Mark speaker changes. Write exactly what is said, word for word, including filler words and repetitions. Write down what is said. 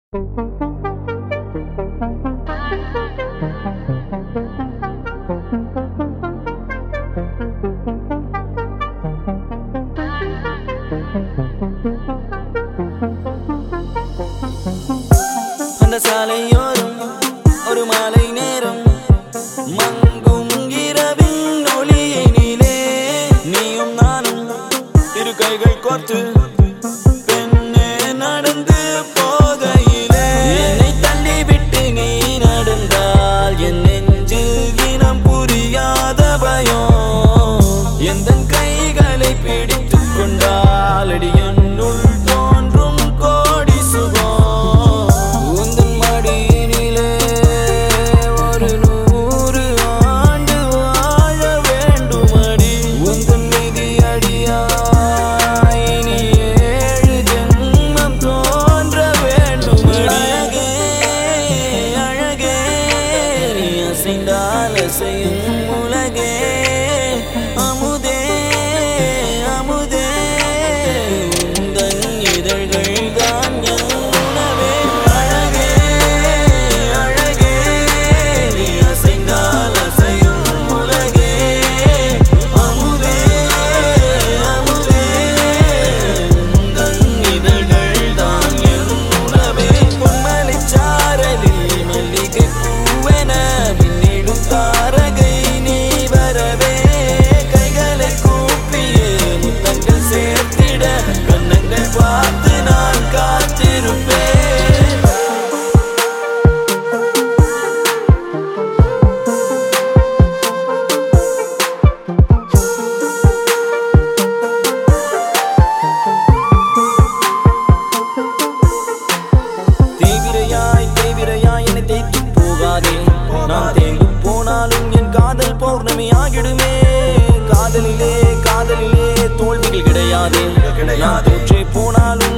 Speaker 1: அந்த சாலையோரம் ஒரு மாலை நேரம் மங்கும் இரவின் ஒளியினிலே நீயும் நானும் இரு கைகள் கோர்த்து பெண்ணே நடந்து போகையிலே என்னை தள்ளிவிட்டு நீ நடந்தால் என் நெஞ்சில் இனம் புரியாத பயம் எந்தன் கைகளை பிடித்துக் கொண்டால் அடி என்னுள் தோன்றும் கோடி சுகம் உந்தன் மடியினிலே ஒரு நூறு ஆண்டு வாழ வேண்டும் அடி உந்தன் மீதி அடியாய் இனி ஏழு ஜென்மம் தோன்ற வேண்டும் அழகே அழகே நீ அசைந்தால் அசையும் உலகே அமுதே அமுதே உந்தன் இதழ்கள் தான் என் உணவே அழகே அழகே நீ அசைந்தால் அசையும் உலகே அமுதே அமுதே உந்தன் இதழ்கள் தான் என் உணவே பொன்மலைச் சாரலில் மல்லிகை பூவென மின்னிடும் தாரகை நீ வரவே கைகளை கூப்பியே முத்தங்கள் சேர்த்திட கண்ணங்கள் பார்த்து நான் காத்திருப்பேன் தீவிரையாய் தீவிரையாய் என்னை தேய்த்து போகாதே நான் தேங்கு போனாலும் என் காதல் பௌர்ணமி ஆகிடுமே காதலிலே காதலிலே தோல்விகள் கிடையாதே நான் தோற்றே போனாலும்